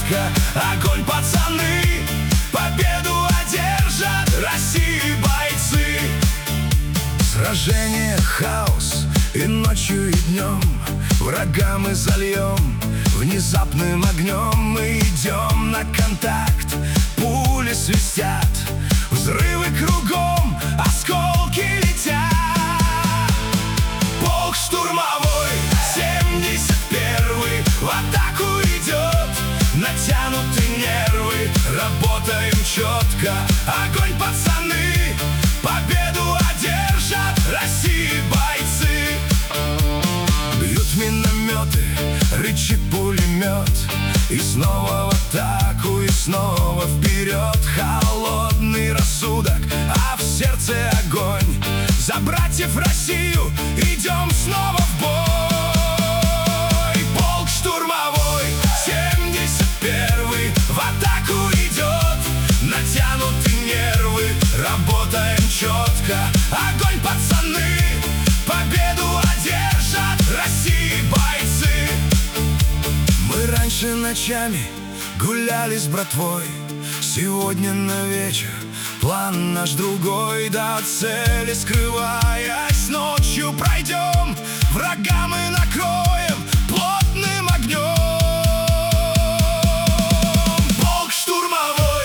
четко. Огонь, пацаны, победу одержат России бойцы. Сражение, хаос, и ночью, и днем врага мы зальем внезапным огнем. Мы идем на контакт, пули свистят, взрывы кругом, осколки летят. Полк штурмовой 71-й в атаку идет. Натянуты нервы, работаем четко. Огонь, пацаны, победу одержат России бойцы. Бьют минометы, рычит пулемет, и снова в атаку, и снова вперед. Холодный рассудок, а в сердце огонь. За братьев Россию идем снова в бой. Полк штурмовой 71-й в атаку идет. Натянуты нервы, работаем четко. Огонь, пацаны, победу одержат России бойцы. Мы раньше ночами гуляли с братвой, сегодня на вечер план наш другой. До цели скрываясь, ночью пройдем, врага мы накроем плотным огнем. Полк штурмовой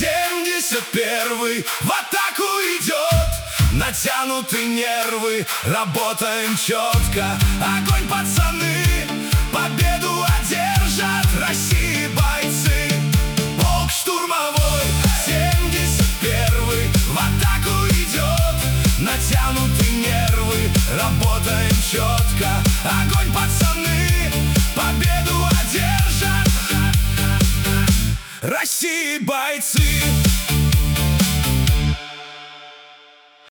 71-й в атаку идет. Натянуты нервы, работаем четко. Огонь, пацаны, победу одержат России бойцы. Полк штурмовой 71-й в атаку идет. Натянуты нервы, работаем четко. Огонь, пацаны, победу одержат России бойцы.